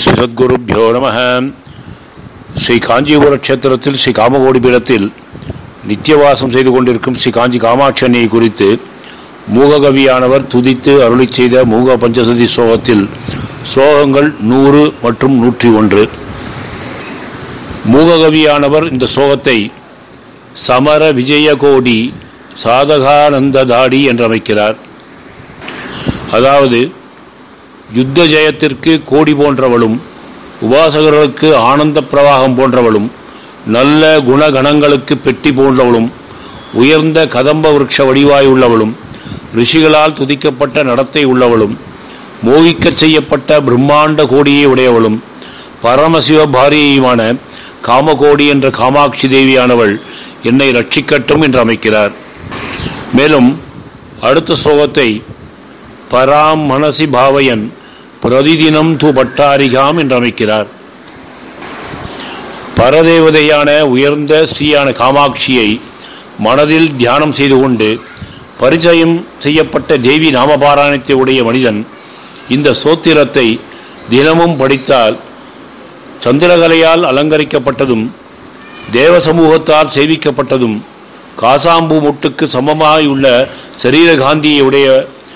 ஸ்ரீ சத்குருப்யோ நமः. ஸ்ரீ காஞ்சிபுர க்ஷேத்திரத்தில் ஸ்ரீ காமகோடி பீடத்தில் நித்தியவாசம் செய்து கொண்டிருக்கும் ஸ்ரீ காஞ்சி காமாட்சி அன்னையை குறித்து மூககவியானவர் துதித்து அருளி செய்த மூக பஞ்சசதி ஸ்லோகத்தில் ஸ்லோகங்கள் 100 மற்றும் 101. மூககவியானவர் இந்த ஸ்லோகத்தை சமர விஜயகோடி சாதகானந்ததாடி என்று அமைக்கிறார். அதாவது யுத்த ஜெயத்திற்கு கோடி போன்றவளும், உபாசகர்களுக்கு ஆனந்த பிரவாகம் போன்றவளும், நல்ல குணகணங்களுக்கு பெட்டி போன்றவளும், உயர்ந்த கதம்ப விருட்ச வடிவாய் உள்ளவளும், ரிஷிகளால் துதிக்கப்பட்ட நடத்தை உள்ளவளும், மோகிக்கச் செய்யப்பட்ட பிரம்மாண்ட கோடியை உடையவளும், பரமசிவ பாரியையுமான காமகோடி என்ற காமாட்சி தேவியானவள் என்னை ரட்சிக்கட்டும் என்று அமைக்கிறார். மேலும் அடுத்த ஸ்லோகத்தை பராம் மனசி பாவயன் பிரதிதினம் து பட்டாரிகாம் என்று அமைக்கிறார். பரதேவதையான உயர்ந்த ஸ்ரீயான காமாட்சியை மனதில் தியானம் செய்து கொண்டு பரிச்சயம் செய்யப்பட்ட தேவி நாமபாராயணத்தை உடைய மனிதன் இந்த சோத்திரத்தை தினமும் படித்தால் சந்திரகலையால் அலங்கரிக்கப்பட்டதும், தேவ சமூகத்தால் சேவிக்கப்பட்டதும், காசாம்பூ முட்டுக்கு சமமாயுள்ள சரீர காந்தியை உடைய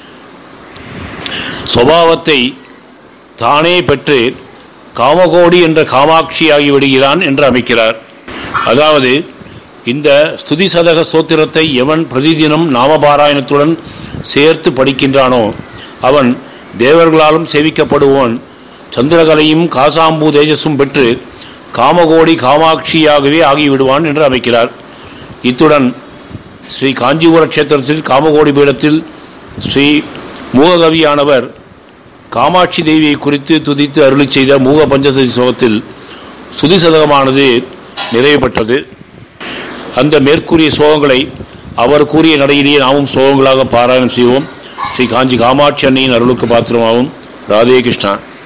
சுபாவத்தை தானே பெற்று காமகோடி என்ற காமாட்சியாகி விடுகிறான் என்று அமைக்கிறார். அதாவது இந்த ஸ்துதி சதக சோத்திரத்தை எவன் பிரதிதினம் நாமபாராயணத்துடன் சேர்த்து படிக்கின்றானோ அவன் தேவர்களாலும் சேவிக்கப்படுவான், சந்திரகலையும் காசாம்பூ தேஜஸும் பெற்று காமகோடி காமாட்சியாகவே ஆகிவிடுவான் என்று அமைக்கிறார். இத்துடன் ஸ்ரீ காஞ்சிபுர க்ஷேத்திரத்தில் காமகோடி பீடத்தில் ஸ்ரீ மூககவியானவர் காமாட்சி தேவியை குறித்து துதித்து அருளி செய்த மூக பஞ்சசதி ஸ்லோகத்தில் சுதி சதகமானது நிறைவு பெற்றது. அந்த மேற்கூறிய ஸ்லோகங்களை அவர் கூறிய நடையிலேயே நாமும் ஸ்லோகங்களாக பாராயணம் செய்வோம். ஸ்ரீ காஞ்சி காமாட்சி அன்னையின் அருளுக்கு பாத்திரமாகும். ராதே கிருஷ்ணா.